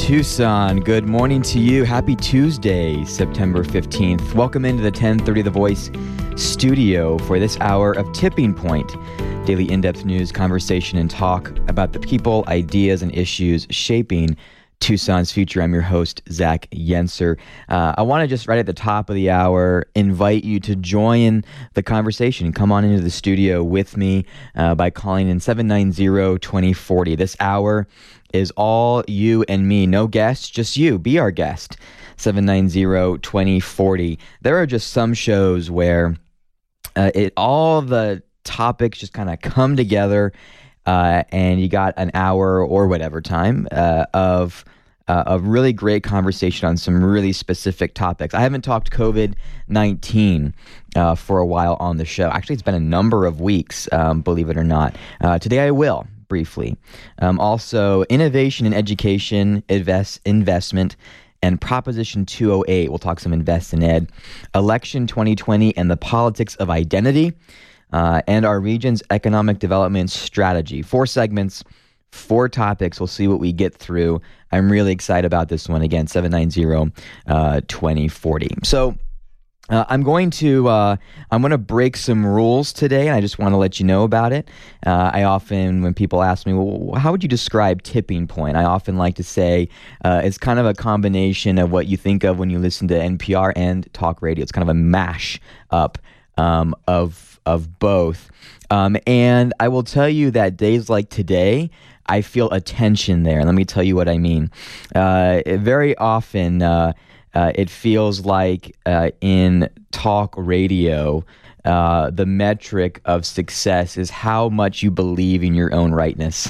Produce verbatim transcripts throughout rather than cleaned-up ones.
Tucson, good morning to you. Happy Tuesday, September fifteenth. Welcome into the ten thirty The Voice studio for this hour of Tipping Point, daily in-depth news, conversation, and talk about the people, ideas, and issues shaping Tucson's future. I'm your host, Zach Yenser. Uh, I want to just right at the top of the hour invite you to join the conversation. Come on into the studio with me uh, by calling in seven nine zero, two zero four zero. This hour is all you and me. No guests, just you. Be our guest. seven nine zero, two zero four zero. There are just some shows where uh, it all the topics just kind of come together. Uh, and you got an hour or whatever time uh, of uh, a really great conversation on some really specific topics. I haven't talked covid nineteen uh, for a while on the show. Actually, it's been a number of weeks, um, believe it or not. Uh, today I will, briefly. Um, also, innovation in education, invest, investment, and Proposition two oh eight. We'll talk some invest in ed. Election twenty twenty and the politics of identity. Uh, and our region's economic development strategy. Four segments, four topics. We'll see what we get through. I'm really excited about this one. Again, seven nine zero, two zero four zero. So uh, I'm going to uh, I'm going to break some rules today, and I just want to let you know about it. Uh, I often, when people ask me, well, how would you describe Tipping Point? I often like to say uh, it's kind of a combination of what you think of when you listen to N P R and talk radio. It's kind of a mash up um, of of both. Um, and I will tell you that days like today, I feel a tension there. Let me tell you what I mean. Uh, it, very often, uh, uh, it feels like uh, in talk radio, uh, the metric of success is how much you believe in your own rightness.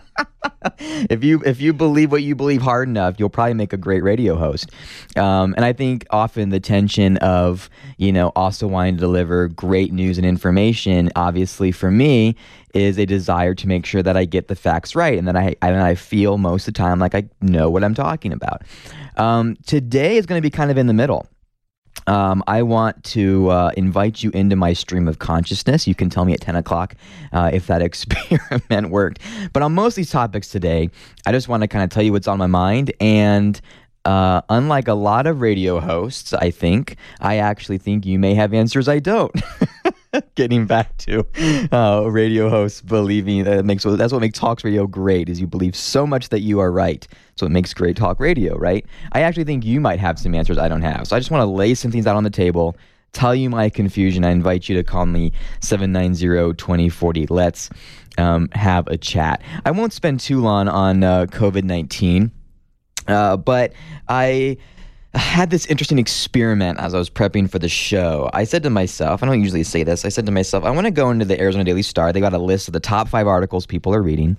If you if you believe what you believe hard enough, you'll probably make a great radio host. Um, and I think often the tension of, you know, also wanting to deliver great news and information, obviously for me, is a desire to make sure that I get the facts right and that I and I feel most of the time like I know what I'm talking about. Um, today is going to be kind of in the middle. Um, I want to uh, invite you into my stream of consciousness. You can tell me at ten o'clock uh, if that experiment worked. But on most of these topics today, I just want to kind of tell you what's on my mind. And uh, unlike a lot of radio hosts, I think, I actually think you may have answers I don't. Getting back to uh, radio hosts believing that makes that's what makes talk radio great, is you believe so much that you are right. So it makes great talk radio, right? I actually think you might have some answers I don't have. So I just want to lay some things out on the table, tell you my confusion. I invite you to call me seven nine zero, two zero four zero. Let's um, have a chat. I won't spend too long on uh, covid nineteen, uh, but I I had this interesting experiment as I was prepping for the show. I said to myself, I don't usually say this, I said to myself, I want to go into the Arizona Daily Star. They got a list of the top five articles people are reading,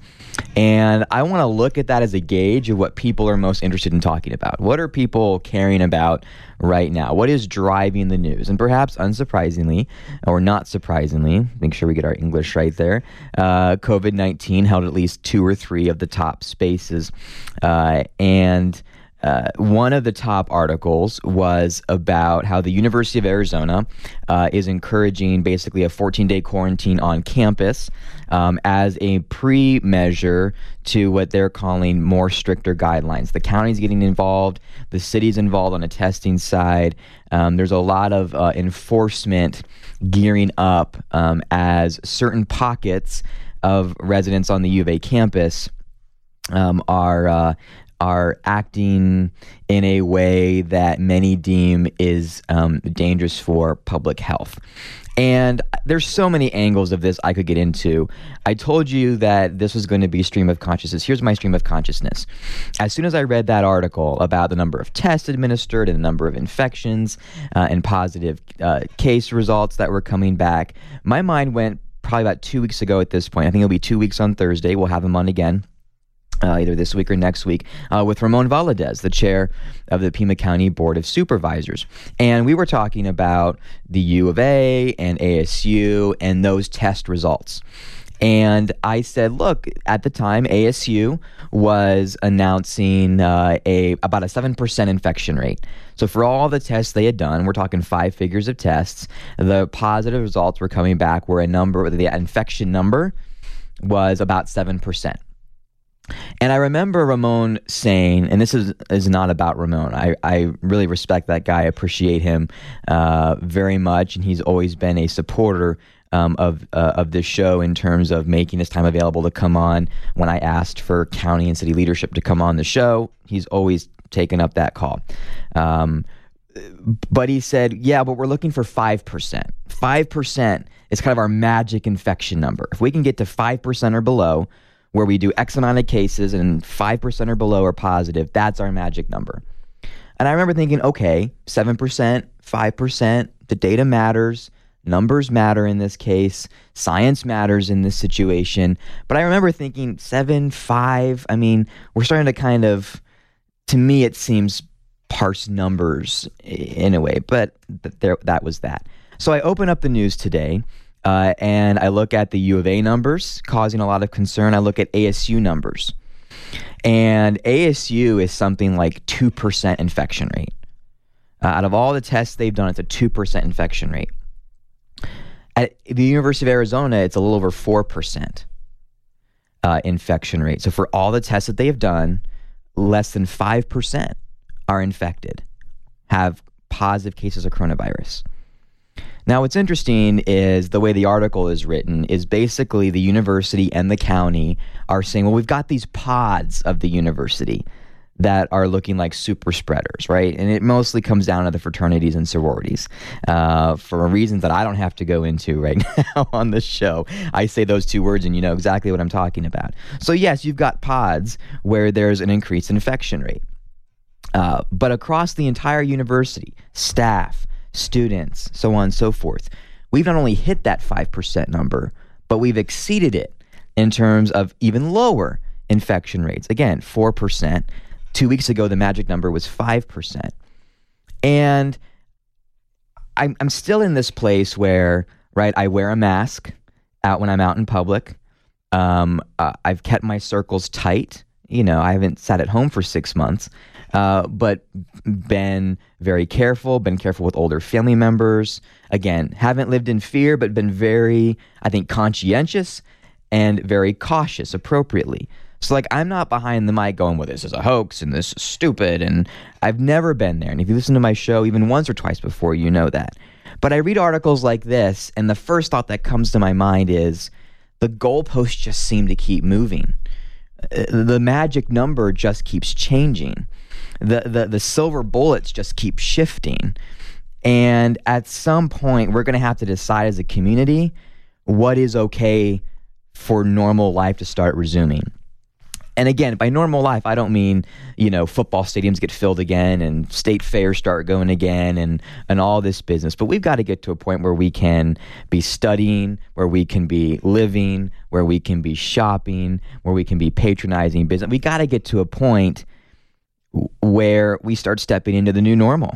and I want to look at that as a gauge of what people are most interested in talking about. What are people caring about right now? What is driving the news? And perhaps unsurprisingly, or not surprisingly, make sure we get our English right there, uh, covid nineteen held at least two or three of the top spaces. Uh, and Uh, one of the top articles was about how the University of Arizona uh, is encouraging basically a fourteen-day quarantine on campus um, as a pre-measure to what they're calling more stricter guidelines. The county's getting involved. The city's involved on the testing side. Um, there's a lot of uh, enforcement gearing up um, as certain pockets of residents on the U of A campus um, are uh, are acting in a way that many deem is um, dangerous for public health. And there's so many angles of this I could get into. I told you that this was going to be a stream of consciousness. Here's my stream of consciousness. As soon as I read that article about the number of tests administered and the number of infections uh, and positive uh, case results that were coming back, my mind went probably about two weeks ago at this point. I think it'll be two weeks on Thursday. We'll have him on again. Uh, either this week or next week, uh, with Ramon Valadez, the chair of the Pima County Board of Supervisors. And we were talking about the U of A and A S U and those test results. And I said, look, at the time, A S U was announcing uh, a about a seven percent infection rate. So for all the tests they had done, we're talking five figures of tests, the positive results were coming back where a number, the infection number was about seven percent. And I remember Ramon saying, and this is, is not about Ramon. I, I really respect that guy, appreciate him uh, very much, and he's always been a supporter um, of uh, of this show in terms of making his time available to come on. When I asked for county and city leadership to come on the show, he's always taken up that call. Um, but he said, yeah, but we're looking for five percent. five percent is kind of our magic infection number. If we can get to five percent or below, where we do X amount of cases and five percent or below are positive, that's our magic number. And I remember thinking, okay, seven percent, five percent, the data matters, numbers matter in this case, science matters in this situation. But I remember thinking seven, five, I mean, we're starting to kind of, to me, it seems parse numbers in a way, but th- there, that was that. So I open up the news today, Uh, and I look at the U of A numbers causing a lot of concern. I look at A S U numbers. And A S U is something like two percent infection rate. Uh, out of all the tests they've done, it's a two percent infection rate. At the University of Arizona, it's a little over four percent uh, infection rate. So for all the tests that they have done, less than five percent are infected, have positive cases of coronavirus. Now, what's interesting is the way the article is written is basically the university and the county are saying, well, we've got these pods of the university that are looking like super spreaders, right? And it mostly comes down to the fraternities and sororities uh, for reasons that I don't have to go into right now on this show. I say those two words and you know exactly what I'm talking about. So yes, you've got pods where there's an increased infection rate. Uh, but across the entire university, staff, students, so on and so forth, we've not only hit that five percent number, but we've exceeded it in terms of even lower infection rates. Again, four percent. Two weeks ago, the magic number was five percent. And I'm, I'm still in this place where, right, I wear a mask out when I'm out in public. Um, uh, I've kept my circles tight. You know, I haven't sat at home for six months. Uh, but been very careful, been careful with older family members. Again, haven't lived in fear, but been very, I think, conscientious and very cautious appropriately. So, like, I'm not behind the mic going, well, this is a hoax and this is stupid. And I've never been there. And if you listen to my show even once or twice before, you know that. But I read articles like this, and the first thought that comes to my mind is the goalposts just seem to keep moving. The magic number just keeps changing. The, the the silver bullets just keep shifting. And at some point, we're going to have to decide as a community what is okay for normal life to start resuming. And again, by normal life, I don't mean, you know, football stadiums get filled again and state fairs start going again and, and all this business. But we've got to get to a point where we can be studying, where we can be living, where we can be shopping, where we can be patronizing business. We got to get to a point where we start stepping into the new normal.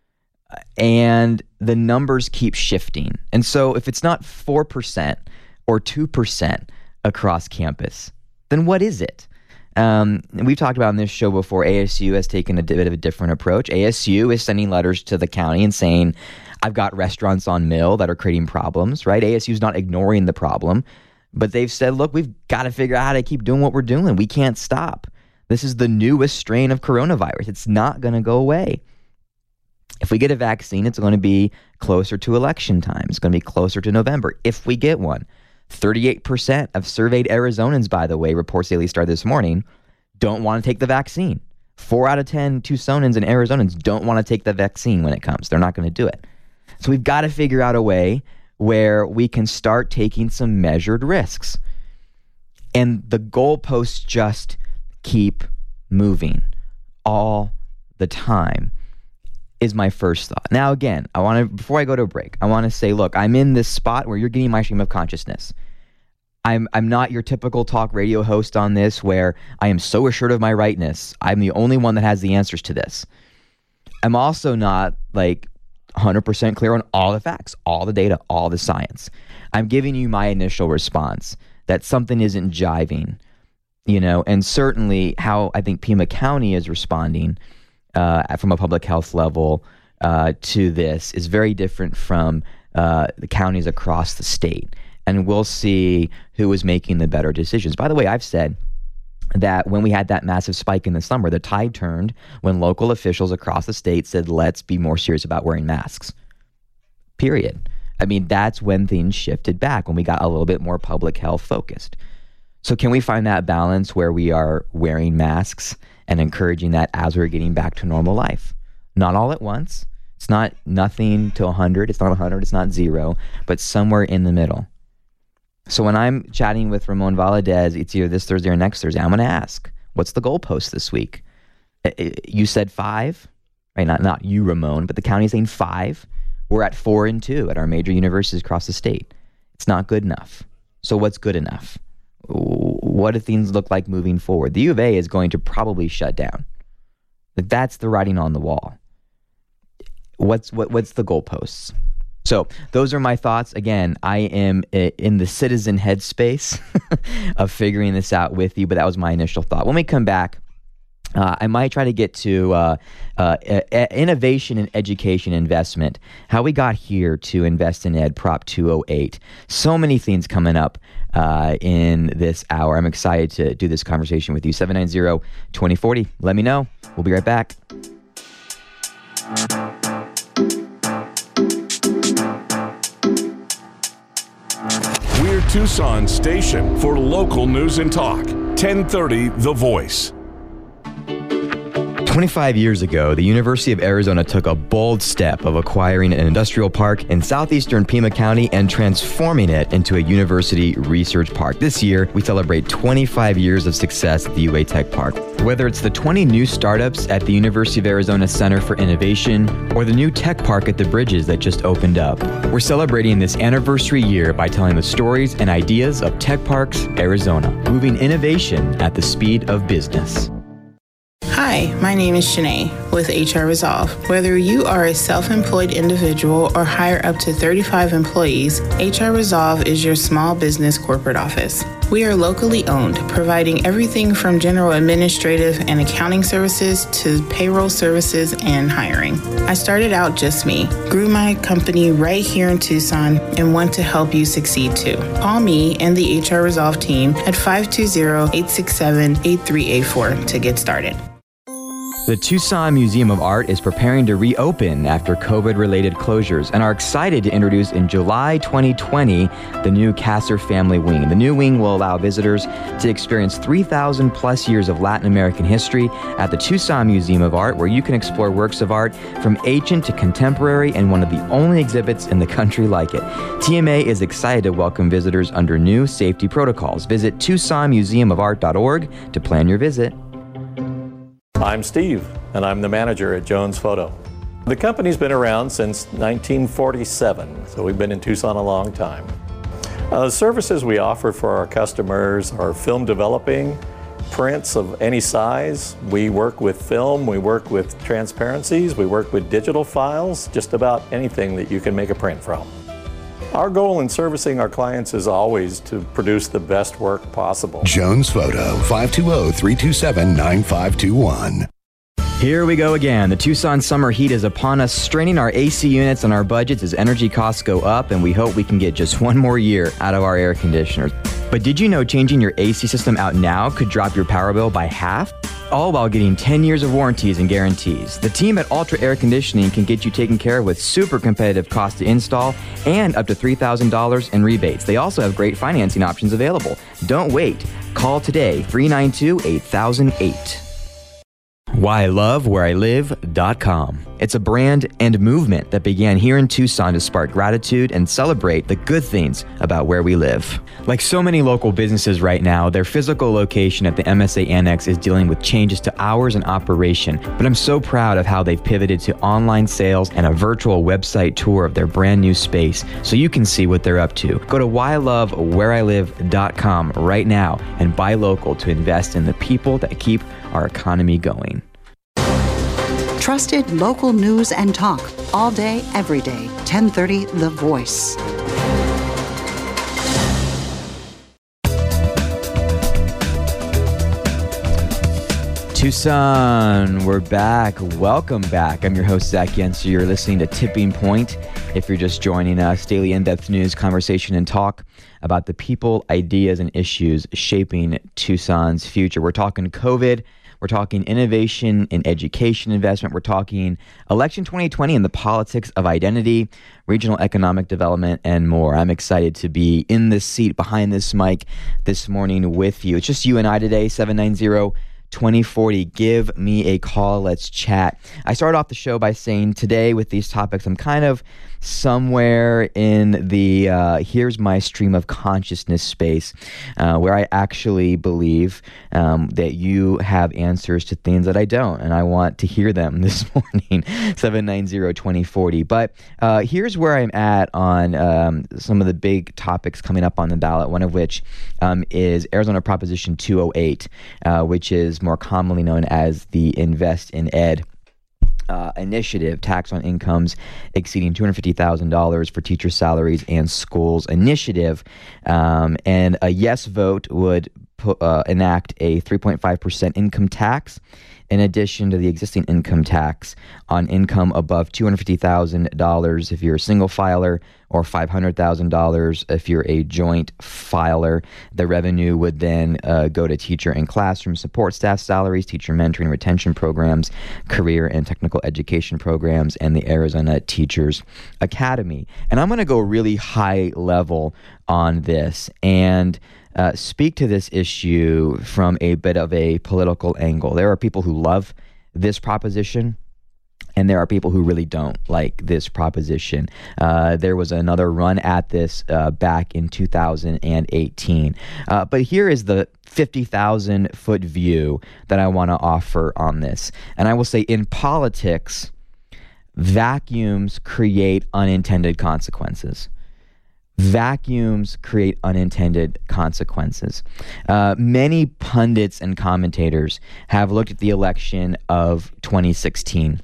And the numbers keep shifting. And so if it's not four percent or two percent across campus, then what is it? Um, and we've talked about on this show before, A S U has taken a bit of a different approach. A S U is sending letters to the county and saying, I've got restaurants on Mill that are creating problems, right? A S U is not ignoring the problem, but they've said, look, we've got to figure out how to keep doing what we're doing. We can't stop. This is the newest strain of coronavirus. It's not going to go away. If we get a vaccine, it's going to be closer to election time. It's going to be closer to November if we get one. thirty-eight percent of surveyed Arizonans, by the way, reports Daily Star this morning, don't want to take the vaccine. Four out of ten Tucsonans and Arizonans don't want to take the vaccine when it comes. They're not going to do it. So we've got to figure out a way where we can start taking some measured risks. And the goalposts just keep moving all the time is my first thought. Now, again, I want to, before I go to a break, I want to say, look, I'm in this spot where you're getting my stream of consciousness. I'm I'm not your typical talk radio host on this where I am so assured of my rightness. I'm the only one that has the answers to this. I'm also not like one hundred percent clear on all the facts, all the data, all the science. I'm giving you my initial response that something isn't jiving, you know, and certainly how I think Pima County is responding uh, from a public health level uh, to this is very different from uh, the counties across the state. And we'll see who is making the better decisions. By the way, I've said that when we had that massive spike in the summer, the tide turned when local officials across the state said, let's be more serious about wearing masks. Period. I mean, that's when things shifted back, when we got a little bit more public health focused. So can we find that balance where we are wearing masks and encouraging that as we're getting back to normal life? Not all at once. It's not nothing to one hundred. It's not one hundred. It's not zero, but somewhere in the middle. So when I'm chatting with Ramon Valadez, it's either this Thursday or next Thursday, I'm going to ask, what's the goalpost this week? You said five, right? Not not you, Ramon, but the county's saying five. We're at four and two at our major universities across the state. It's not good enough. So what's good enough? What do things look like moving forward? The U of A is going to probably shut down. That's the writing on the wall. What's what? What's the goalposts? So those are my thoughts. Again, I am in the citizen headspace of figuring this out with you, but that was my initial thought. When we come back, uh, I might try to get to uh, uh, innovation and education investment, how we got here to invest in Ed Prop two oh eight. So many things coming up uh, in this hour. I'm excited to do this conversation with you. seven nine zero, two oh four oh. Let me know. We'll be right back. We're Tucson's station for local news and talk. ten thirty The Voice. twenty-five years ago, the University of Arizona took a bold step of acquiring an industrial park in southeastern Pima County and transforming it into a university research park. This year, we celebrate twenty-five years of success at the U A Tech Park. Whether it's the twenty new startups at the University of Arizona Center for Innovation or the new tech park at the Bridges that just opened up, we're celebrating this anniversary year by telling the stories and ideas of Tech Parks Arizona, moving innovation at the speed of business. Hi, my name is Shanae with H R Resolve. Whether you are a self-employed individual or hire up to thirty-five employees, H R Resolve is your small business corporate office. We are locally owned, providing everything from general administrative and accounting services to payroll services and hiring. I started out just me, grew my company right here in Tucson, and want to help you succeed too. Call me and the H R Resolve team at five two zero, eight six seven, eight three eight four to get started. The Tucson Museum of Art is preparing to reopen after COVID-related closures and are excited to introduce in July twenty twenty the new Kasser Family Wing. The new wing will allow visitors to experience three thousand plus years of Latin American history at the Tucson Museum of Art, where you can explore works of art from ancient to contemporary and one of the only exhibits in the country like it. T M A is excited to welcome visitors under new safety protocols. Visit tucson museum of art dot org to plan your visit. I'm Steve, and I'm the manager at Jones Photo. The company's been around since nineteen forty-seven, so we've been in Tucson a long time. Uh, the services we offer for our customers are film developing, prints of any size. We work with film, we work with transparencies, we work with digital files, just about anything that you can make a print from. Our goal in servicing our clients is always to produce the best work possible. Jones Photo, five two zero, three two seven, nine five two one. Here we go again. The Tucson summer heat is upon us, straining our A C units and our budgets as energy costs go up, and we hope we can get just one more year out of our air conditioners. But did you know changing your A C system out now could drop your power bill by half? All while getting ten years of warranties and guarantees. The team at Ultra Air Conditioning can get you taken care of with super competitive cost to install and up to three thousand dollars in rebates. They also have great financing options available. Don't wait. Call today, three nine two, eight thousand eight. why I love where I live dot com. It's a brand and movement that began here in Tucson to spark gratitude and celebrate the good things about where we live. Like so many local businesses right now, their physical location at the M S A Annex is dealing with changes to hours and operation, but I'm so proud of how they've pivoted to online sales and a virtual website tour of their brand new space so you can see what they're up to. Go to why I love where I live dot com right now and buy local to invest in the people that keep our economy going. Trusted local news and talk all day, every day. ten thirty The Voice. Tucson, we're back. Welcome back. I'm your host, Zach Yenser. You're listening to Tipping Point. If you're just joining us, daily in-depth news, conversation, and talk about the people, ideas, and issues shaping Tucson's future. We're talking COVID. We're talking innovation in education investment. We're talking election twenty twenty and the politics of identity, regional economic development, and more. I'm excited to be in this seat behind this mic this morning with you. It's just you and I today, seven nine zero, two zero four zero. Give me a call. Let's chat. I started off the show by saying today with these topics, I'm kind of somewhere in the uh, here's my stream of consciousness space uh, where I actually believe um, that you have answers to things that I don't, and I want to hear them this morning, seven nine zero, two zero four zero. But uh, here's where I'm at on um, some of the big topics coming up on the ballot, one of which um, is Arizona Proposition two oh eight, uh, which is more commonly known as the Invest in Ed Uh, initiative, tax on incomes exceeding two hundred fifty thousand dollars for teacher salaries and schools initiative. Um, and a yes vote would pu- uh, enact a three point five percent income tax in addition to the existing income tax on income above two hundred fifty thousand dollars if you're a single filer, or five hundred thousand dollars if you're a joint filer. The revenue would then uh, go to teacher and classroom support staff salaries, teacher mentoring and retention programs, career and technical education programs, and the Arizona Teachers Academy. And I'm going to go really high level on this and uh, speak to this issue from a bit of a political angle. There are people who love this proposition, and there are people who really don't like this proposition. Uh, there was another run at this uh, back in two thousand eighteen. Uh, but here is the fifty thousand foot view that I want to offer on this. And I will say, in politics, vacuums create unintended consequences. Vacuums create unintended consequences. Uh, many pundits and commentators have looked at the election of twenty sixteen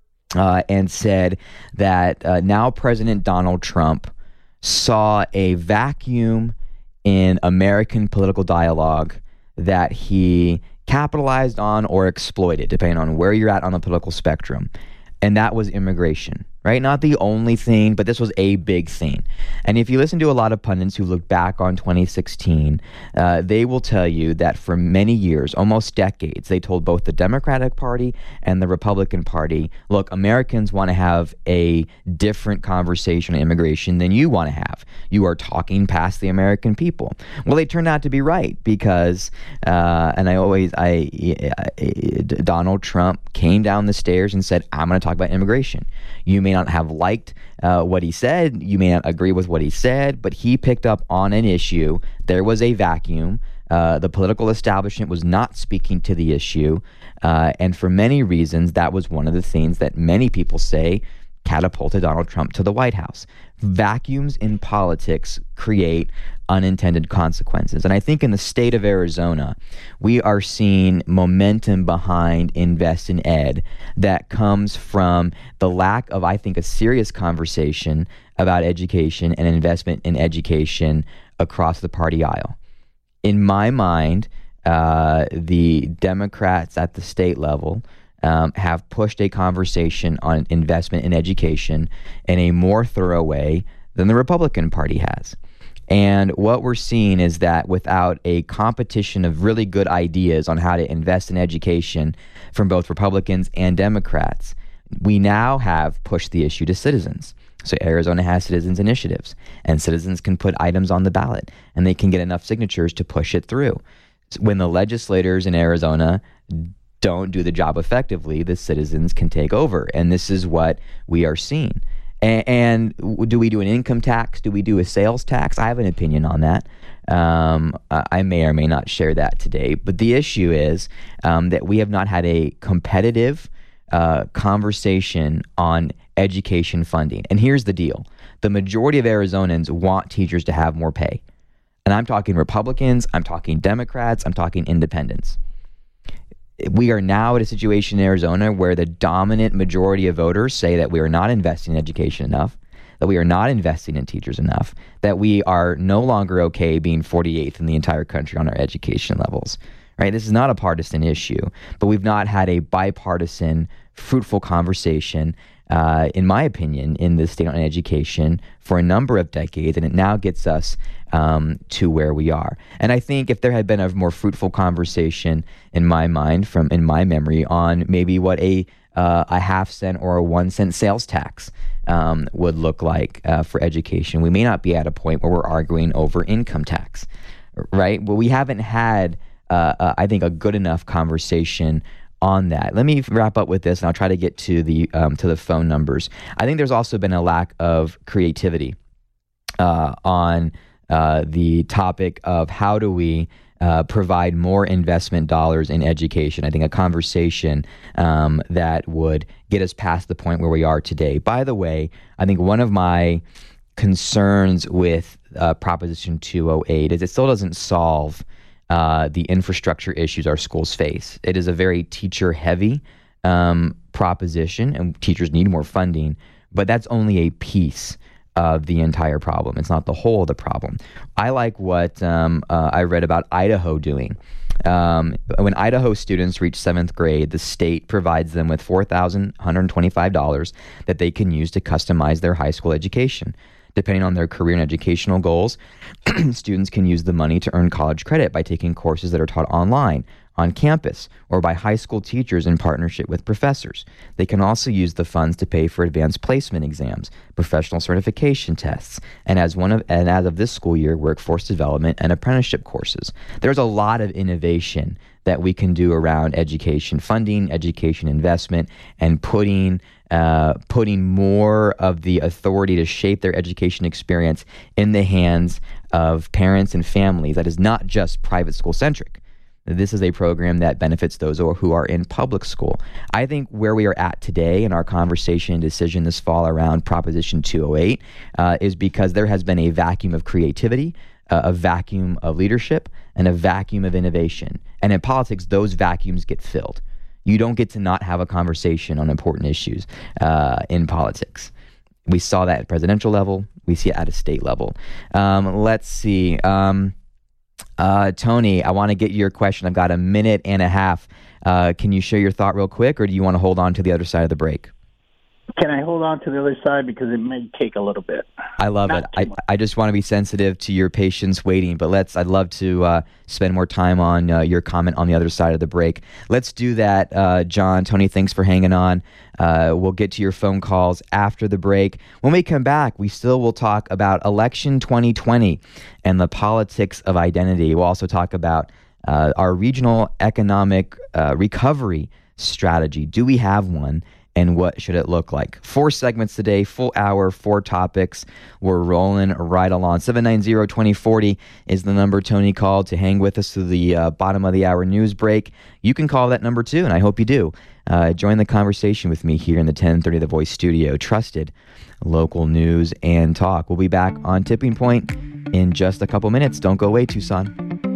Uh, and said that uh, now President Donald Trump saw a vacuum in American political dialogue that he capitalized on or exploited, depending on where you're at on the political spectrum. And that was immigration, right? Not the only thing, but this was a big thing. And if you listen to a lot of pundits who look back on twenty sixteen, uh, they will tell you that for many years, almost decades, they told both the Democratic Party and the Republican Party, look, Americans want to have a different conversation on immigration than you want to have. You are talking past the American people. Well, they turned out to be right because, uh, and I always, I, I, Donald Trump came down the stairs and said, I'm going to talk about immigration. You may not have liked uh, what he said. You may not agree with what he said, but he picked up on an issue. There was a vacuum. Uh, the political establishment was not speaking to the issue. Uh, and for many reasons, that was one of the things that many people say catapulted Donald Trump to the White House. Vacuums in politics create unintended consequences. And I think in the state of Arizona, we are seeing momentum behind Invest in Ed that comes from the lack of, I think, a serious conversation about education and investment in education across the party aisle. In my mind, uh, the Democrats at the state level Um, have pushed a conversation on investment in education in a more thorough way than the Republican Party has. And what we're seeing is that without a competition of really good ideas on how to invest in education from both Republicans and Democrats, we now have pushed the issue to citizens. So Arizona has citizens initiatives, and citizens can put items on the ballot, and they can get enough signatures to push it through. When the legislators in Arizona don't do the job effectively, the citizens can take over. And this is what we are seeing. And, and do we do an income tax? Do we do a sales tax? I have an opinion on that. Um, I may or may not share that today. But the issue is um, that we have not had a competitive uh, conversation on education funding. And here's the deal. The majority of Arizonans want teachers to have more pay. And I'm talking Republicans, I'm talking Democrats, I'm talking independents. We are now at a situation in Arizona where the dominant majority of voters say that we are not investing in education enough, that we are not investing in teachers enough, that we are no longer okay being forty-eighth in the entire country on our education levels, right? This is not a partisan issue, but we've not had a bipartisan, fruitful conversation uh, in my opinion, in the state on education for a number of decades, and it now gets us um, to where we are. And I think if there had been a more fruitful conversation in my mind, from in my memory, on maybe what a uh, a half cent or a one cent sales tax um, would look like uh, for education, we may not be at a point where we're arguing over income tax, right? Well, we haven't had, uh, uh, I think, a good enough conversation on that. Let me wrap up with this, and I'll try to get to the um, to the phone numbers. I think there's also been a lack of creativity uh, on uh, the topic of how do we uh, provide more investment dollars in education. I think a conversation um, that would get us past the point where we are today. By the way, I think one of my concerns with uh, Proposition two oh eight is it still doesn't solve Uh, the infrastructure issues our schools face. It is a very teacher-heavy um, proposition, and teachers need more funding, but that's only a piece of the entire problem. It's not the whole of the problem. I like what um, uh, I read about Idaho doing. Um, when Idaho students reach seventh grade, the state provides them with four thousand one hundred twenty-five dollars that they can use to customize their high school education. Depending on their career and educational goals, students can use the money to earn college credit by taking courses that are taught online, on campus, or by high school teachers in partnership with professors. They can also use the funds to pay for advanced placement exams, professional certification tests, and as one of and as of this school year, workforce development and apprenticeship courses. There's a lot of innovation that we can do around education funding, education investment, and putting uh, putting more of the authority to shape their education experience in the hands of parents and families. That is not just private school centric. This is a program that benefits those who are in public school. I think where we are at today in our conversation and decision this fall around Proposition two oh eight uh, is because there has been a vacuum of creativity, uh, a vacuum of leadership, and a vacuum of innovation. And in politics, those vacuums get filled. You don't get to not have a conversation on important issues uh, in politics. We saw that at presidential level. We see it at a state level. Um, let's see. Um, Uh, Tony, I want to get your question. I've got a minute and a half. Uh, can you share your thought real quick, or do you want to hold on to the other side of the break? Can I hold on to the other side because it may take a little bit? I love Not it. I, I just want to be sensitive to your patience waiting, but let's. I'd love to uh, spend more time on uh, your comment on the other side of the break. Let's do that, uh, John. Tony, thanks for hanging on. Uh, we'll get to your phone calls after the break. When we come back, we still will talk about election twenty twenty and the politics of identity. We'll also talk about uh, our regional economic uh, recovery strategy. Do we have one? And what should it look like? Four segments today, full hour, four topics. We're rolling right along. seven nine zero, two oh four oh is the number Tony called to hang with us through the uh, bottom of the hour news break. You can call that number too, and I hope you do. Uh, join the conversation with me here in the ten thirty The Voice studio. Trusted local news and talk. We'll be back on Tipping Point in just a couple minutes. Don't go away, Tucson.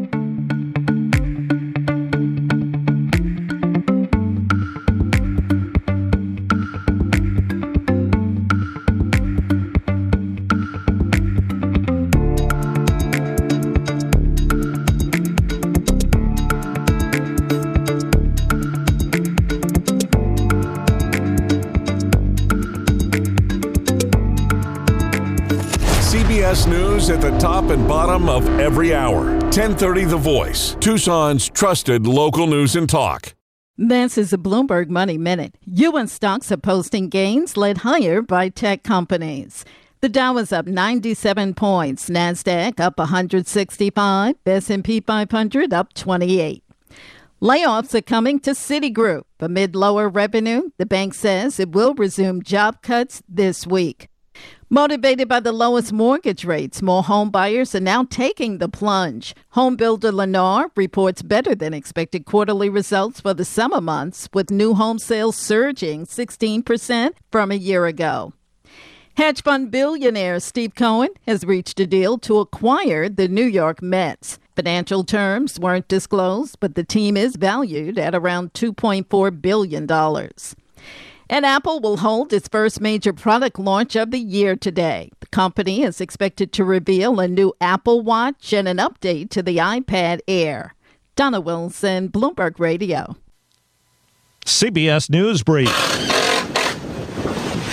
News at the top and bottom of every hour. ten thirty The Voice, Tucson's trusted local news and talk. This is a Bloomberg Money Minute. U S stocks are posting gains led higher by tech companies. The Dow is up ninety-seven points, NASDAQ up one hundred sixty-five, S and P five hundred up twenty-eight. Layoffs are coming to Citigroup. Amid lower revenue, the bank says it will resume job cuts this week. Motivated by the lowest mortgage rates, more home buyers are now taking the plunge. Home builder Lennar reports better than expected quarterly results for the summer months, with new home sales surging sixteen percent from a year ago. Hedge fund billionaire Steve Cohen has reached a deal to acquire the New York Mets. Financial terms weren't disclosed, but the team is valued at around two point four billion dollars. And Apple will hold its first major product launch of the year today. The company is expected to reveal a new Apple Watch and an update to the iPad Air. Donna Wilson, Bloomberg Radio. C B S News Brief.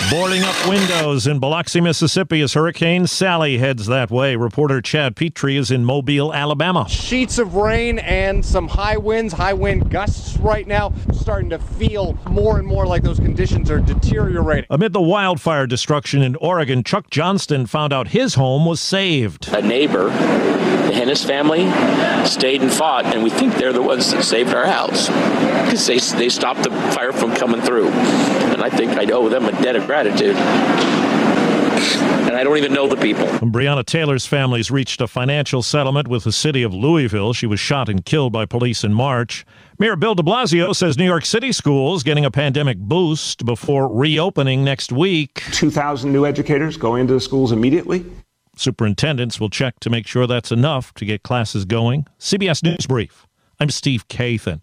Boarding up windows in Biloxi, Mississippi as Hurricane Sally heads that way. Reporter Chad Petrie is in Mobile, Alabama. Sheets of rain and some high winds, high wind gusts right now. Starting to feel more and more like those conditions are deteriorating. Amid the wildfire destruction in Oregon, Chuck Johnston found out his home was saved. A neighbor, the Hennis family, stayed and fought, and we think they're the ones that saved our house because they, they stopped the fire from coming through. And I think I owe them a debt of gratitude. And I don't even know the people. Breonna Taylor's family's reached a financial settlement with the city of Louisville. She was shot and killed by police in March. Mayor Bill de Blasio says New York City schools getting a pandemic boost before reopening next week. two thousand new educators going into the schools immediately. Superintendents will check to make sure that's enough to get classes going. C B S News Brief. I'm Steve Kathan.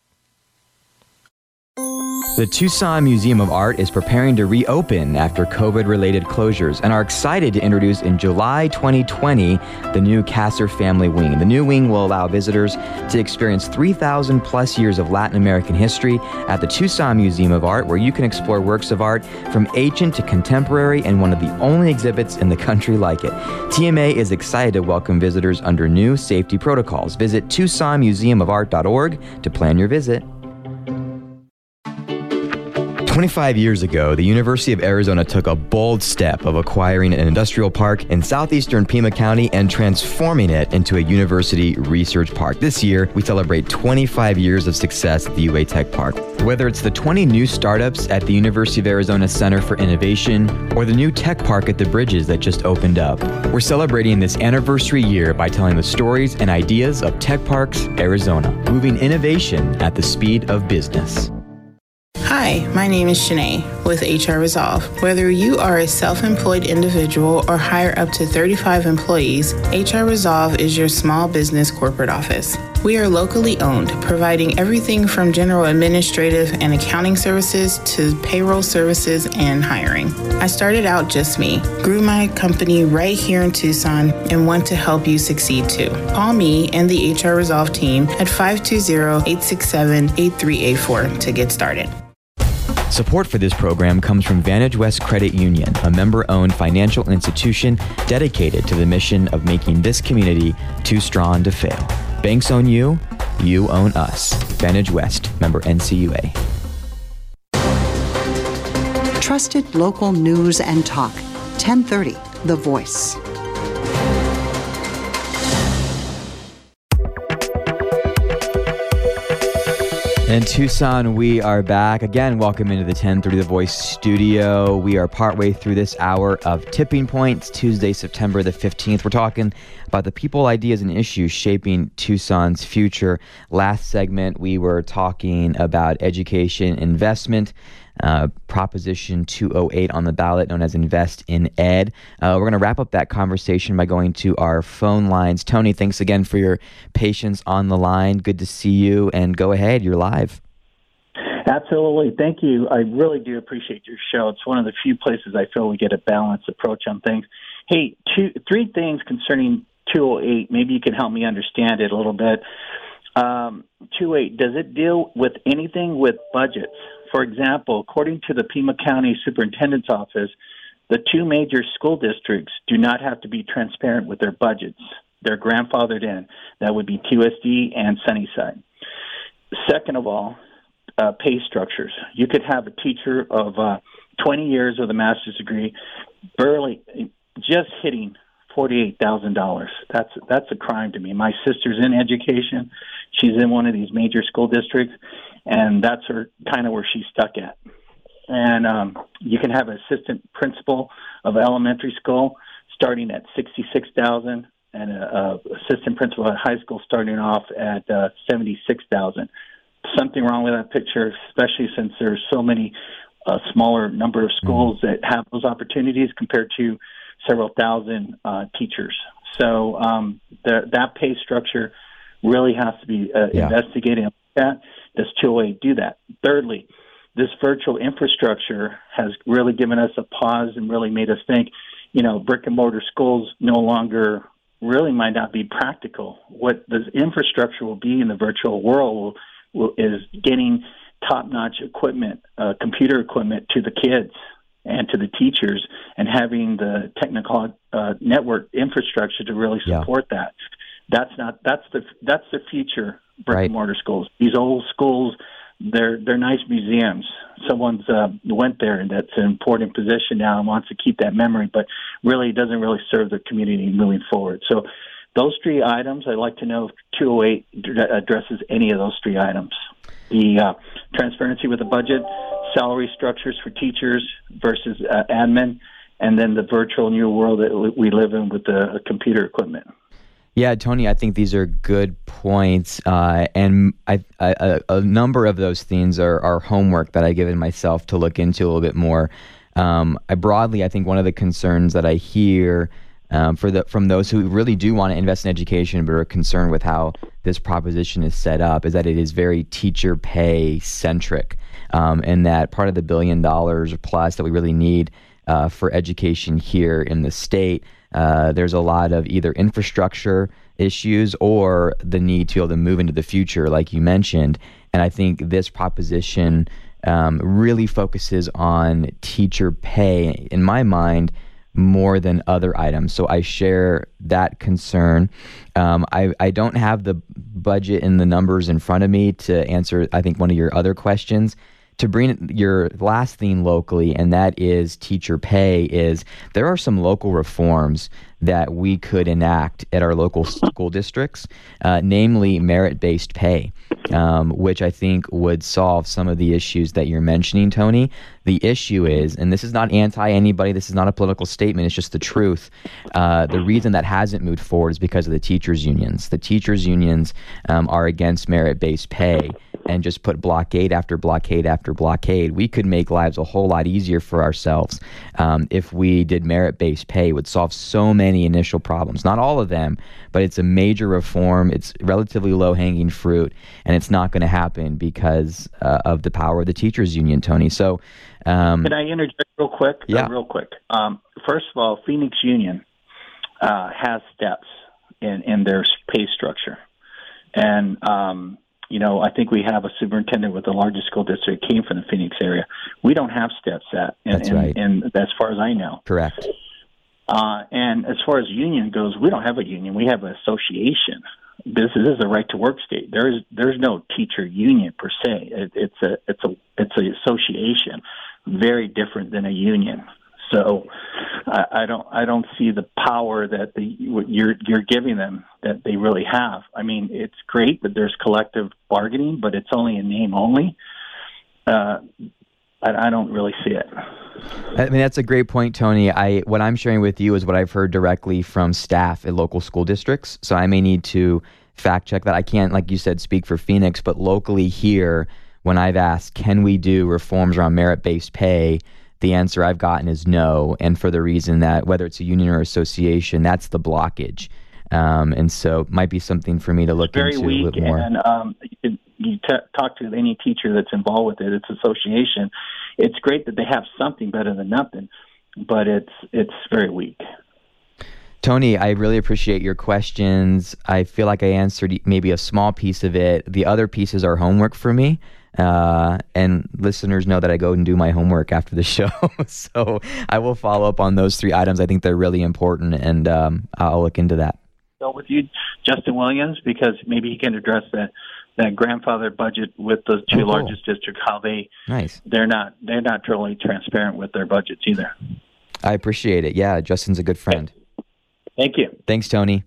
The Tucson Museum of Art is preparing to reopen after COVID-related closures and are excited to introduce in July twenty twenty the new Kasser Family Wing. The new wing will allow visitors to experience three thousand plus years of Latin American history at the Tucson Museum of Art, where you can explore works of art from ancient to contemporary and one of the only exhibits in the country like it. T M A is excited to welcome visitors under new safety protocols. Visit tucson museum of art dot org to plan your visit. twenty-five years ago, the University of Arizona took a bold step of acquiring an industrial park in southeastern Pima County and transforming it into a university research park. This year, we celebrate twenty-five years of success at the U A Tech Park. Whether it's the twenty new startups at the University of Arizona Center for Innovation or the new tech park at the Bridges that just opened up, we're celebrating this anniversary year by telling the stories and ideas of Tech Parks Arizona, moving innovation at the speed of business. Hi, my name is Shanae with H R Resolve. Whether you are a self-employed individual or hire up to thirty-five employees, H R Resolve is your small business corporate office. We are locally owned, providing everything from general administrative and accounting services to payroll services and hiring. I started out just me, grew my company right here in Tucson, and want to help you succeed too. Call me and the H R Resolve team at five two zero, eight six seven, eight three eight four to get started. Support for this program comes from Vantage West Credit Union, a member-owned financial institution dedicated to the mission of making this community too strong to fail. Banks own you, you own us. Vantage West, member N C U A. Trusted local news and talk. ten thirty, The Voice. In Tucson, we are back. Again, welcome into the ten thirty The Voice studio. We are partway through this hour of Tipping Points, Tuesday, September the fifteenth. We're talking about the people, ideas, and issues shaping Tucson's future. Last segment, we were talking about education investment. Uh, Proposition two oh eight on the ballot, known as Invest in Ed. Uh, we're going to wrap up that conversation by going to our phone lines. Tony, thanks again for your patience on the line. Good to see you, and go ahead. You're live. Absolutely. Thank you. I really do appreciate your show. It's one of the few places I feel we get a balanced approach on things. Hey, two, three things concerning two oh eight. Maybe you can help me understand it a little bit. Um, two oh eight, does it deal with anything with budgets? For example, according to the Pima County Superintendent's Office, the two major school districts do not have to be transparent with their budgets. They're grandfathered in. That would be T U S D and Sunnyside. Second of all, uh, pay structures. You could have a teacher of uh, twenty years with a master's degree barely just hitting forty-eight thousand dollars. That's that's a crime to me. My sister's in education. She's in one of these major school districts, and that's her kind of where she's stuck at. And um, you can have an assistant principal of elementary school starting at sixty-six thousand dollars and an assistant principal at high school starting off at uh, seventy-six thousand dollars. Something wrong with that picture, especially since there's so many uh, smaller number of schools that have those opportunities compared to several thousand uh, teachers. So um, the, that pay structure really has to be uh, yeah. investigated. And that does two oh eight do that? Thirdly, this virtual infrastructure has really given us a pause and really made us think, you know, brick and mortar schools no longer really might not be practical. What the infrastructure will be in the virtual world will, will, is getting top-notch equipment, uh, computer equipment to the kids. and to the teachers, and having the technical uh, network infrastructure to really support yeah. that. That's not that's the that's the future brick right. and mortar schools. These old schools, they're they're nice museums. Someone's uh, went there, and that's an important position now and wants to keep that memory, but really doesn't really serve the community moving forward. So those three items, I'd like to know if two oh eight addresses any of those three items. The uh, transparency with the budget, salary structures for teachers versus uh, admin, and then the virtual new world that we live in with the computer equipment. Yeah, Tony, I think these are good points, uh, and I, I, a number of those things are, are homework that I've given myself to look into a little bit more. Um, I broadly, I think one of the concerns that I hear um, for the from those who really do want to invest in education but are concerned with how this proposition is set up is that it is very teacher pay centric, um, and that part of the billion dollars or plus that we really need uh, for education here in the state. Uh, there's a lot of either infrastructure issues or the need to be able to move into the future, like you mentioned. And I think this proposition um, really focuses on teacher pay, in my mind, more than other items. So I share that concern. Um, I, I don't have the budget and the numbers in front of me to answer, I think, one of your other questions. To bring your last theme locally, and that is teacher pay, is there are some local reforms that we could enact at our local school districts, uh, namely merit-based pay, um, which I think would solve some of the issues that you're mentioning, Tony. The issue is, and this is not anti-anybody, this is not a political statement, it's just the truth. Uh, the reason that hasn't moved forward is because of the teachers' unions. The teachers' unions um, are against merit-based pay and just put blockade after blockade after blockade. We could make lives a whole lot easier for ourselves um, if we did merit-based pay. It would solve so many initial problems. Not all of them, but it's a major reform. It's relatively low-hanging fruit, and it's not going to happen because uh, of the power of the teachers' union, Tony. So, um, can I interject real quick? Yeah. Uh, real quick. Um, first of all, Phoenix Union uh, has steps in, in their pay structure. And, um, you know, I think we have a superintendent with the largest school district came from the Phoenix area. We don't have steps at, and, That's right. and, and as far as I know. Correct. Uh, and as far as union goes, we don't have a union. We have an association. This is, this is a right to work state. There is there's no teacher union per se. It, it's a it's a it's an association, very different than a union. So I, I don't I don't see the power that the you're you're giving them that they really have. I mean, it's great that there's collective bargaining, but it's only in name only. Uh, I, I don't really see it. I mean, that's a great point, Tony. I what I'm sharing with you is what I've heard directly from staff at local school districts. So I may need to fact check that. I can't, like you said, speak for Phoenix, but locally here, when I've asked, can we do reforms around merit-based pay, the answer I've gotten is no, and for the reason that whether it's a union or association, that's the blockage. Um, and so it might be something for me to look very into weak, a little more. And um, you, can, you t- talk to any teacher that's involved with it. It's association. It's great that they have something better than nothing, but it's it's very weak. Tony, I really appreciate your questions. I feel like I answered maybe a small piece of it. The other pieces are homework for me. Uh, and listeners know that I go and do my homework after the show. So I will follow up on those three items. I think they're really important, and um, I'll look into that. Go with you, Justin Williams, because maybe he can address that that grandfather budget with the two oh, cool. largest districts. How they nice. They're not they're not totally transparent with their budgets either. I appreciate it. Yeah, Justin's a good friend. Thank you. Thanks, Tony.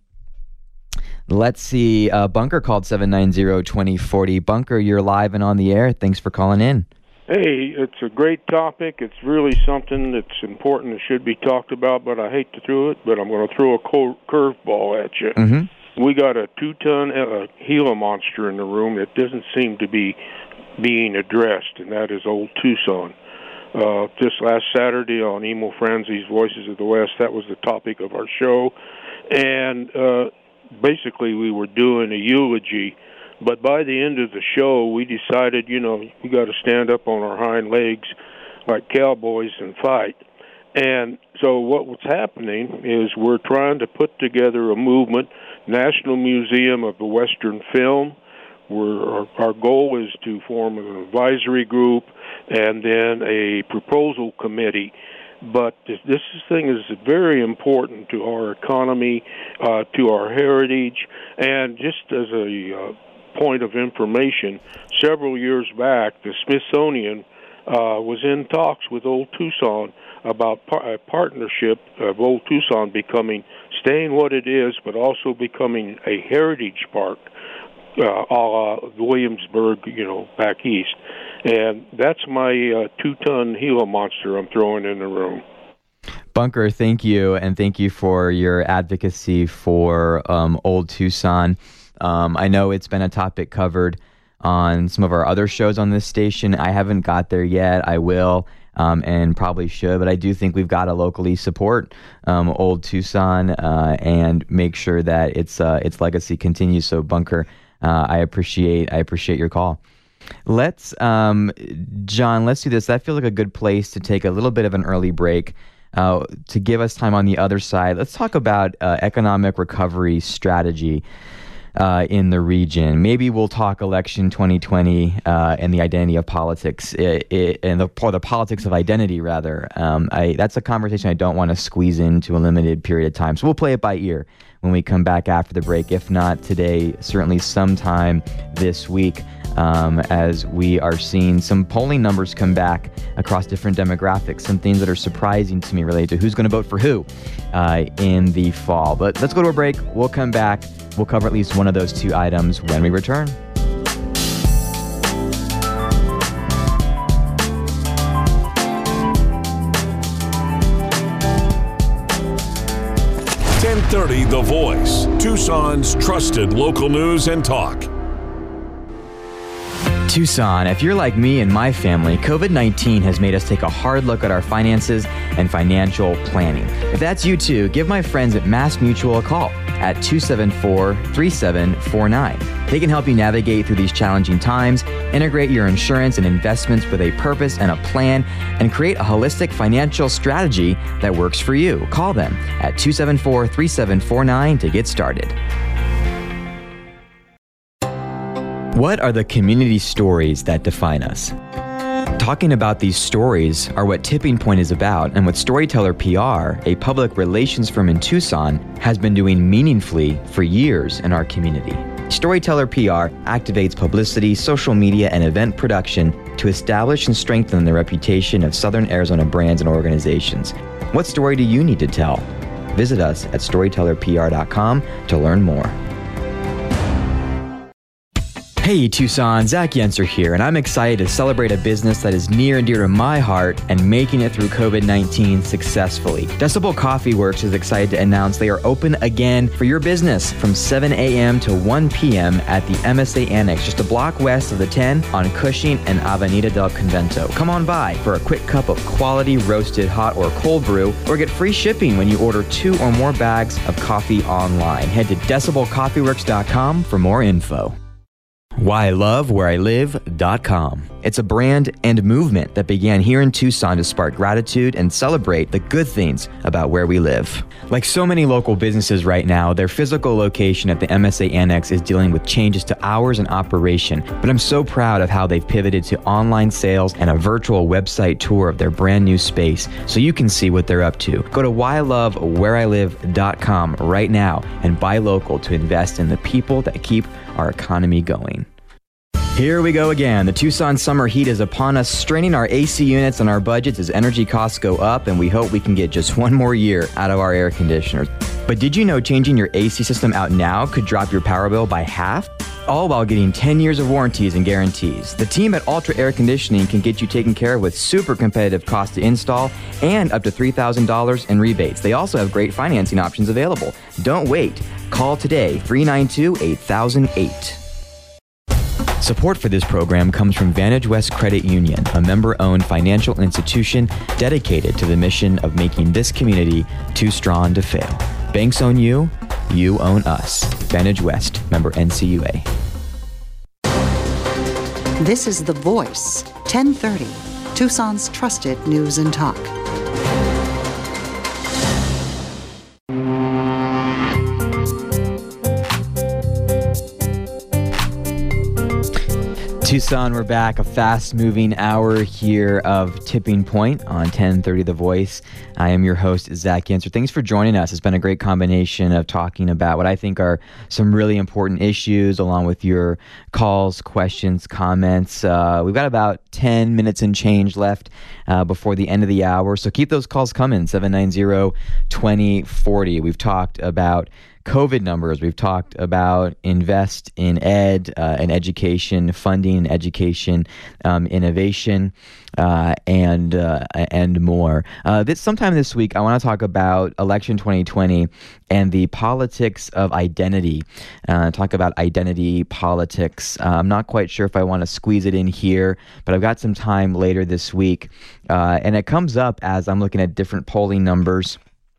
Let's see. Uh, Bunker called seven nine zero, two zero four zero. Bunker, you're live and on the air. Thanks for calling in. Hey, it's a great topic. It's really something that's important and should be talked about, but I hate to throw it, but I'm going to throw a co- curveball at you. Mm-hmm. We got a two-ton uh, Gila monster in the room that doesn't seem to be being addressed, and that is old Tucson. Uh, just last Saturday on Emo Frenzy's Voices of the West, that was the topic of our show, and uh, basically we were doing a eulogy. But by the end of the show, we decided, you know, we got to stand up on our hind legs like cowboys and fight. And so what was happening is we're trying to put together a movement, National Museum of the Western Film. We're, our, our goal is to form an advisory group and then a proposal committee. But this, this thing is very important to our economy, uh, to our heritage, and just as a uh, point of information, several years back, the Smithsonian uh, was in talks with Old Tucson about par- a partnership of Old Tucson becoming, staying what it is, but also becoming a heritage park, uh, a la Williamsburg, you know, back east. And that's my uh, two-ton Gila monster I'm throwing in the room. Bunker, thank you, and thank you for your advocacy for um, Old Tucson. Um, I know it's been a topic covered on some of our other shows on this station. I haven't got there yet. I will, um, and probably should, but I do think we've got to locally support um, Old Tucson uh, and make sure that its uh, its legacy continues. So, Bunker, uh, I appreciate I appreciate your call. Let's, um, John, let's do this. That feels like a good place to take a little bit of an early break uh, to give us time on the other side. Let's talk about uh, economic recovery strategy uh, in the region. Maybe we'll talk election twenty twenty uh, and the identity of politics, it, it, and the, or the politics of identity, rather. Um, I, that's a conversation I don't want to squeeze into a limited period of time. So we'll play it by ear when we come back after the break. If not today, certainly sometime this week. Um, as we are seeing some polling numbers come back across different demographics, some things that are surprising to me related to who's going to vote for who uh, in the fall. But let's go to a break. We'll come back. We'll cover at least one of those two items when we return. ten thirty The Voice, Tucson's trusted local news and talk. Tucson, if you're like me and my family, covid nineteen has made us take a hard look at our finances and financial planning. If that's you too, give my friends at Mass Mutual a call at two seven four, three seven four nine. They can help you navigate through these challenging times, integrate your insurance and investments with a purpose and a plan, and create a holistic financial strategy that works for you. Call them at two seven four, three seven four nine to get started. What are the community stories that define us? Talking about these stories are what Tipping Point is about, and what Storyteller P R, a public relations firm in Tucson, has been doing meaningfully for years in our community. Storyteller P R activates publicity, social media, and event production to establish and strengthen the reputation of Southern Arizona brands and organizations. What story do you need to tell? Visit us at storyteller p r dot com to learn more. Hey Tucson, Zach Yenser here, and I'm excited to celebrate a business that is near and dear to my heart and making it through covid nineteen successfully. Decibel Coffee Works is excited to announce they are open again for your business from seven a.m. to one p.m. at the M S A Annex, just a block west of the ten on Cushing and Avenida del Convento. Come on by for a quick cup of quality roasted hot or cold brew, or get free shipping when you order two or more bags of coffee online. Head to decibel coffee works dot com for more info. why I love where I live dot com. It's a brand and movement that began here in Tucson to spark gratitude and celebrate the good things about where we live. Like so many local businesses right now, their physical location at the M S A Annex is dealing with changes to hours and operation, but I'm so proud of how they've pivoted to online sales and a virtual website tour of their brand new space so you can see what they're up to. Go to why I love where I live dot com right now and buy local to invest in the people that keep our economy going. Here we go again. The Tucson summer heat is upon us, straining our A C units and our budgets as energy costs go up, and we hope we can get just one more year out of our air conditioners. But did you know changing your A C system out now could drop your power bill by half? All while getting ten years of warranties and guarantees. The team at Ultra Air Conditioning can get you taken care of with super competitive cost to install and up to three thousand dollars in rebates. They also have great financing options available. Don't wait. Call today, three nine two, eight thousand eight. Support for this program comes from Vantage West Credit Union, a member-owned financial institution dedicated to the mission of making this community too strong to fail. Banks own you, you own us. Vantage West, member N C U A. This is The Voice, ten thirty, Tucson's trusted news and talk. Tucson, we're back. A fast-moving hour here of Tipping Point on ten thirty The Voice. I am your host, Zach Yancer. Thanks for joining us. It's been a great combination of talking about what I think are some really important issues, along with your calls, questions, comments. Uh, we've got about ten minutes and change left uh, before the end of the hour, so keep those calls coming, seven nine zero, two zero four zero. We've talked about COVID numbers. We've talked about invest in ed uh, and education, funding, education, um, innovation, uh, and uh, and more. Uh, this sometime this week, I want to talk about election twenty twenty and the politics of identity. Uh, talk about identity politics. Uh, I'm not quite sure if I want to squeeze it in here, but I've got some time later this week, uh, and it comes up as I'm looking at different polling numbers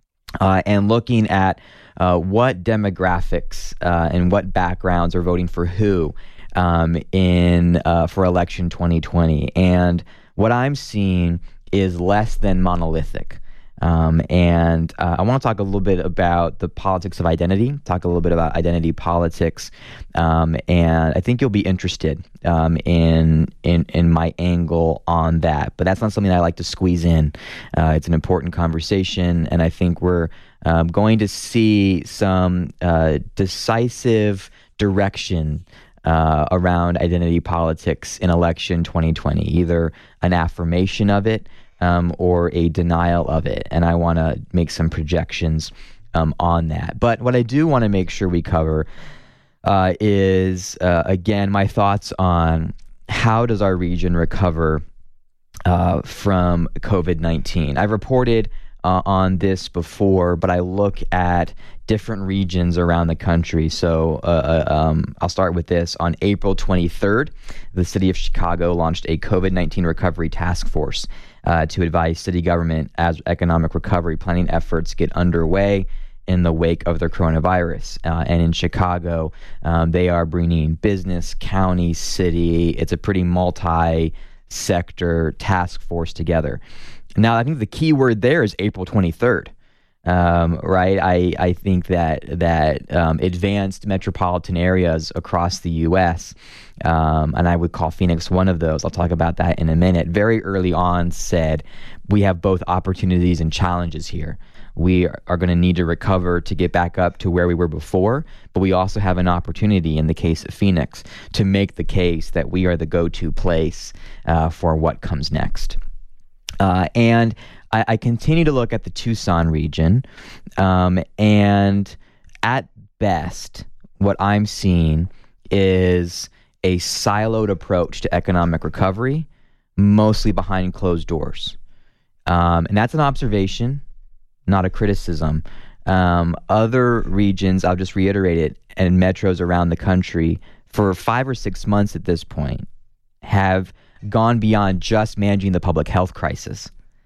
uh, and looking at Uh, what demographics uh, and what backgrounds are voting for who um, in uh, for election twenty twenty. And what I'm seeing is less than monolithic. Um, and uh, I want to talk a little bit about the politics of identity, talk a little bit about identity politics, um, and I think you'll be interested um, in, in in my angle on that. But that's not something I like to squeeze in. Uh, it's an important conversation, and I think we're um, going to see some uh, decisive direction uh, around identity politics in election twenty twenty, either an affirmation of it Um, or a denial of it. And I want to make some projections um, on that. But what I do want to make sure we cover uh, is, uh, again, my thoughts on how does our region recover uh, from COVID nineteen. I've reported uh, on this before, but I look at different regions around the country. So uh, um, I'll start with this. On April twenty-third, the city of Chicago launched a COVID nineteen recovery task force Uh, to advise city government as economic recovery planning efforts get underway in the wake of the coronavirus. Uh, and in Chicago, um, they are bringing business, county, city. It's a pretty multi-sector task force together. Now, I think the key word there is April twenty-third. Um, right? I, I think that that um, advanced metropolitan areas across the U S, um, and I would call Phoenix one of those, I'll talk about that in a minute, very early on said, we have both opportunities and challenges here. We are going to need to recover to get back up to where we were before, but we also have an opportunity in the case of Phoenix to make the case that we are the go-to place uh, for what comes next. Uh, and I, I continue to look at the Tucson region, um, and at best, what I'm seeing is a siloed approach to economic recovery, mostly behind closed doors. Um, and that's an observation, not a criticism. Um, other regions, I'll just reiterate it, and metros around the country, for five or six months at this point, have gone beyond just managing the public health crisis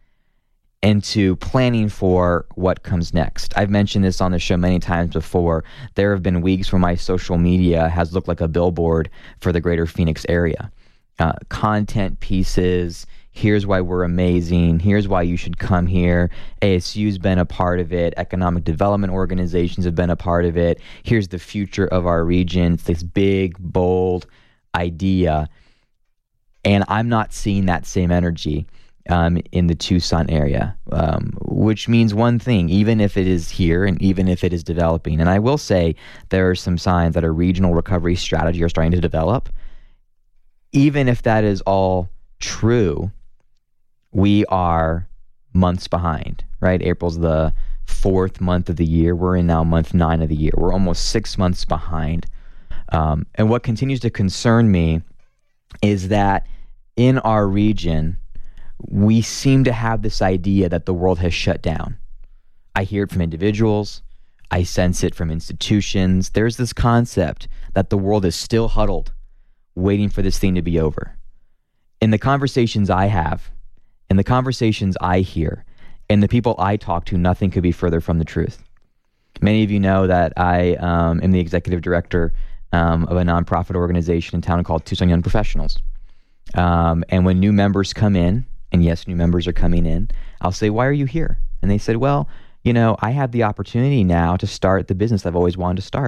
into planning for what comes next. I've mentioned this on the show many times before. There have been weeks where my social media has looked like a billboard for the greater Phoenix area. Uh, content pieces, here's why we're amazing, here's why you should come here. A S U's been a part of it, economic development organizations have been a part of it. Here's the future of our region. It's this big, bold idea. And I'm not seeing that same energy Um, in the Tucson area, um, which means one thing, even if it is here and even if it is developing. And I will say there are some signs that a regional recovery strategy are starting to develop. Even if that is all true, we are months behind, right? April's the fourth month of the year. We're in now month nine of the year. We're almost six months behind. Um, and what continues to concern me is that in our region, we seem to have this idea that the world has shut down. I hear it from individuals. I sense it from institutions. There's this concept that the world is still huddled, waiting for this thing to be over. In the conversations I have, in the conversations I hear, and the people I talk to, nothing could be further from the truth. Many of you know that I um, am the executive director um, of a nonprofit organization in town called Tucson Young Professionals. Um, and when new members come in, and yes, new members are coming in, I'll say, why are you here? And they said, well, you know, I have the opportunity now to start the business I've always wanted to start.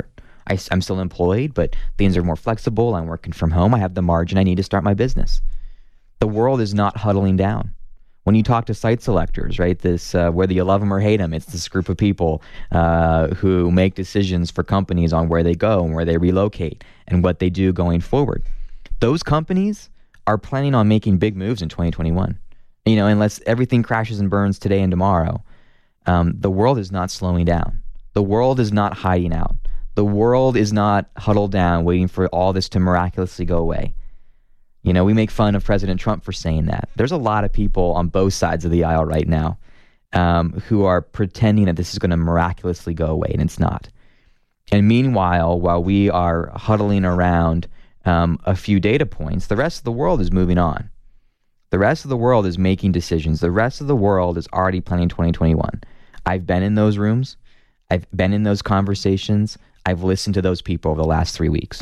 I, I'm still employed, but things are more flexible. I'm working from home. I have the margin I need to start my business. The world is not huddling down. When you talk to site selectors, right, this uh, whether you love them or hate them, it's this group of people uh, who make decisions for companies on where they go and where they relocate and what they do going forward. Those companies are planning on making big moves in twenty twenty-one. You know, unless everything crashes and burns today and tomorrow, um, the world is not slowing down. The world is not hiding out. The world is not huddled down waiting for all this to miraculously go away. You know, we make fun of President Trump for saying that. There's a lot of people on both sides of the aisle right now um, who are pretending that this is going to miraculously go away, and it's not. And meanwhile, while we are huddling around um, a few data points, the rest of the world is moving on. The rest of the world is making decisions. The rest of the world is already planning twenty twenty-one. I've been in those rooms. I've been in those conversations. I've listened to those people over the last three weeks.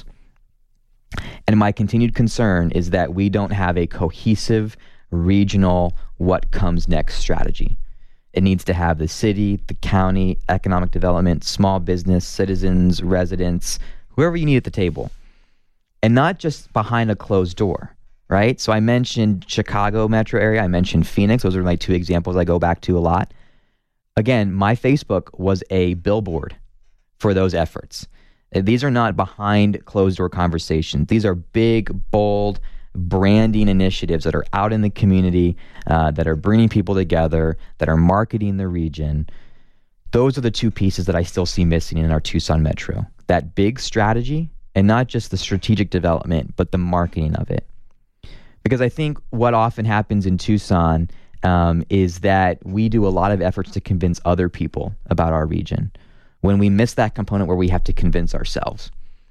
And my continued concern is that we don't have a cohesive, regional, what comes next strategy. It needs to have the city, the county, economic development, small business, citizens, residents, whoever you need at the table. And not just behind a closed door, right? So I mentioned Chicago metro area. I mentioned Phoenix. Those are my two examples I go back to a lot. Again, my Facebook was a billboard for those efforts. These are not behind closed door conversations. These are big, bold branding initiatives that are out in the community, uh, that are bringing people together, that are marketing the region. Those are the two pieces that I still see missing in our Tucson Metro. That big strategy, and not just the strategic development, but the marketing of it. Because I think what often happens in Tucson um, is that we do a lot of efforts to convince other people about our region, when we miss that component where we have to convince ourselves.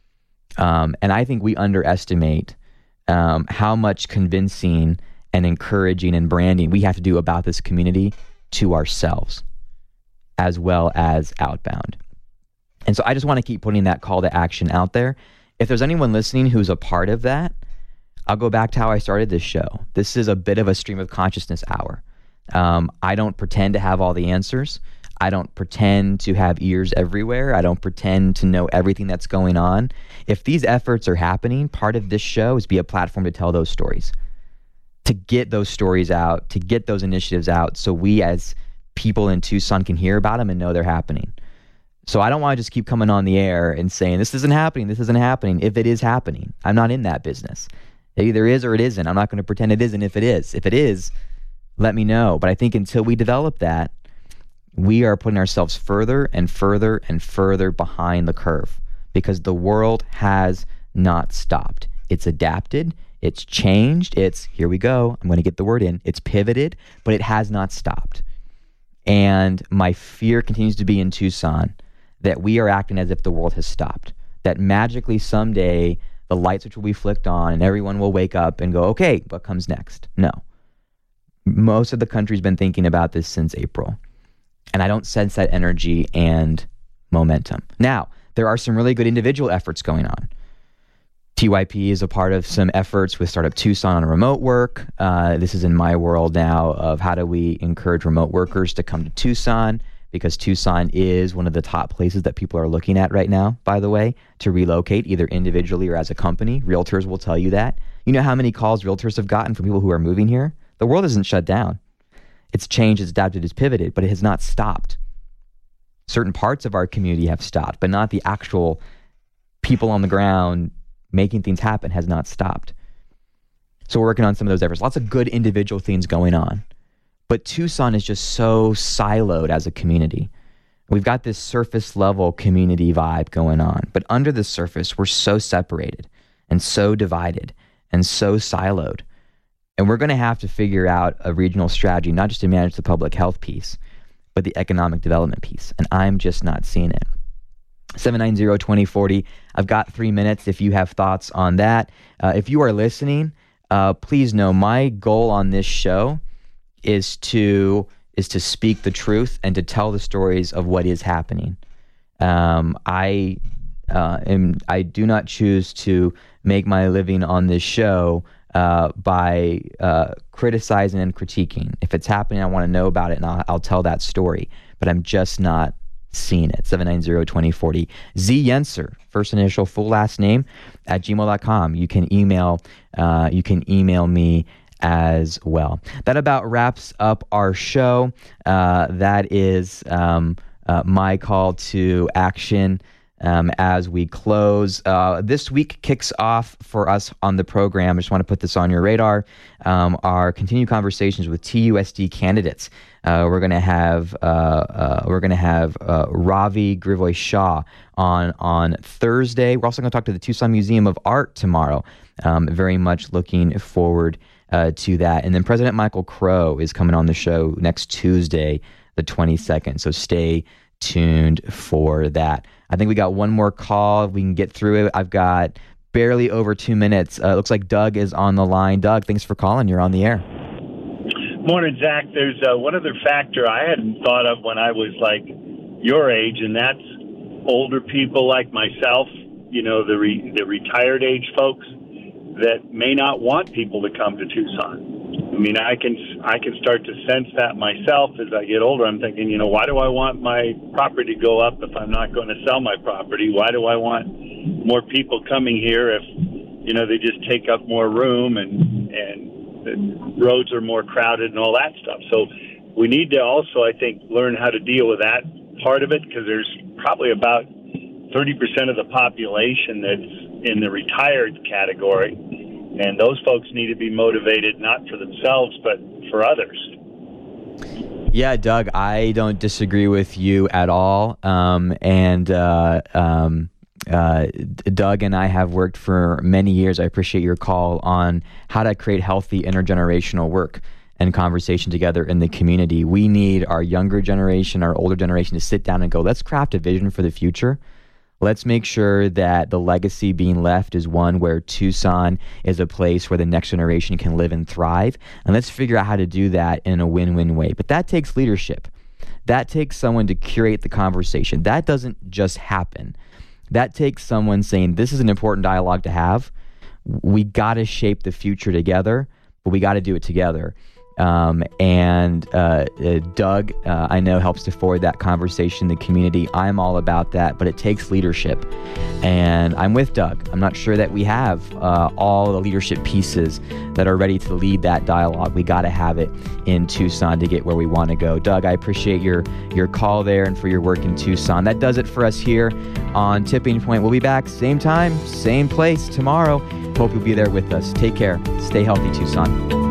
Um, and I think we underestimate um, how much convincing and encouraging and branding we have to do about this community to ourselves, as well as outbound. And so I just want to keep putting that call to action out there. If there's anyone listening who's a part of that, I'll go back to how I started this show. This is a bit of a stream of consciousness hour. Um, I don't pretend to have all the answers. I don't pretend to have ears everywhere. I don't pretend to know everything that's going on. If these efforts are happening, part of this show is be a platform to tell those stories, to get those stories out, to get those initiatives out so we as people in Tucson can hear about them and know they're happening. So I don't want to just keep coming on the air and saying, this isn't happening, this isn't happening, if it is happening. I'm not in that business. It either is or it isn't. I'm not going to pretend it isn't if it is. If it is, let me know. But I think until we develop that, we are putting ourselves further and further and further behind the curve, because the world has not stopped. It's adapted, it's changed, it's, here we go, I'm going to get the word in, it's pivoted, but it has not stopped. And my fear continues to be in Tucson that we are acting as if the world has stopped, that magically someday the light switch will be flicked on and everyone will wake up and go, okay, what comes next? No. Most of the country's been thinking about this since April. And I don't sense that energy and momentum. Now, there are some really good individual efforts going on. T Y P is a part of some efforts with Startup Tucson on remote work. Uh, this is in my world now of how do we encourage remote workers to come to Tucson, because Tucson is one of the top places that people are looking at right now, by the way, to relocate either individually or as a company. Realtors will tell you that. You know how many calls realtors have gotten from people who are moving here? The world isn't shut down. It's changed, it's adapted, it's pivoted, but it has not stopped. Certain parts of our community have stopped, but not the actual people on the ground making things happen has not stopped. So we're working on some of those efforts. Lots of good individual things going on. But Tucson is just so siloed as a community. We've got this surface level community vibe going on, but under the surface, we're so separated and so divided and so siloed. And we're going to have to figure out a regional strategy, not just to manage the public health piece, but the economic development piece. And I'm just not seeing it. seven nine zero, two zero four zero. I've got three minutes if you have thoughts on that. Uh, if you are listening, uh, please know my goal on this show is to is to speak the truth and to tell the stories of what is happening. Um, I uh, am I do not choose to make my living on this show Uh, by uh, criticizing and critiquing. If it's happening, I want to know about it, and I'll, I'll tell that story. But I'm just not seen it. seven nine zero, two zero four zero. Z Yenser, first initial, full last name, at gmail dot com. You can email, uh, you can email me as well. That about wraps up our show. Uh, that is um, uh, my call to action um, as we close. Uh, this week kicks off for us on the program. I just want to put this on your radar. Um, our continued conversations with T U S D candidates. Uh, we're going to have uh, uh, we're going to have uh, Ravi Grivoy Shah on on Thursday. We're also going to talk to the Tucson Museum of Art tomorrow. Um, very much looking forward Uh, to that. And then President Michael Crow is coming on the show next Tuesday, the twenty-second. So stay tuned for that. I think we got one more call. We can get through it. I've got barely over two minutes. Uh, looks like Doug is on the line. Doug, thanks for calling. You're on the air. Morning, Zach. There's uh, one other factor I hadn't thought of when I was like your age, and that's older people like myself, you know, the re- the retired age folks that may not want people to come to Tucson. I mean, I can I can start to sense that myself as I get older. I'm thinking, you know, why do I want my property to go up if I'm not going to sell my property? Why do I want more people coming here if, you know, they just take up more room and and the roads are more crowded and all that stuff? So we need to also, I think, learn how to deal with that part of it, because there's probably about thirty percent of the population that's in the retired category, and those folks need to be motivated not for themselves but for others. Yeah, Doug, I don't disagree with you at all. Um, and uh, um, uh, Doug and I have worked for many years. I appreciate your call on how to create healthy intergenerational work and conversation together in the community. We need our younger generation, our older generation to sit down and go, let's craft a vision for the future. Let's make sure that the legacy being left is one where Tucson is a place where the next generation can live and thrive. And let's figure out how to do that in a win-win way. But that takes leadership. That takes someone to curate the conversation. That doesn't just happen. That takes someone saying, this is an important dialogue to have. We got to shape the future together, but we got to do it together. Um, and uh, uh, Doug, uh, I know, helps to forward that conversation in the community. I'm all about that, but it takes leadership. And I'm with Doug. I'm not sure that we have uh, all the leadership pieces that are ready to lead that dialogue. We got to have it in Tucson to get where we want to go. Doug, I appreciate your, your call there and for your work in Tucson. That does it for us here on Tipping Point. We'll be back same time, same place tomorrow. Hope you'll be there with us. Take care. Stay healthy, Tucson.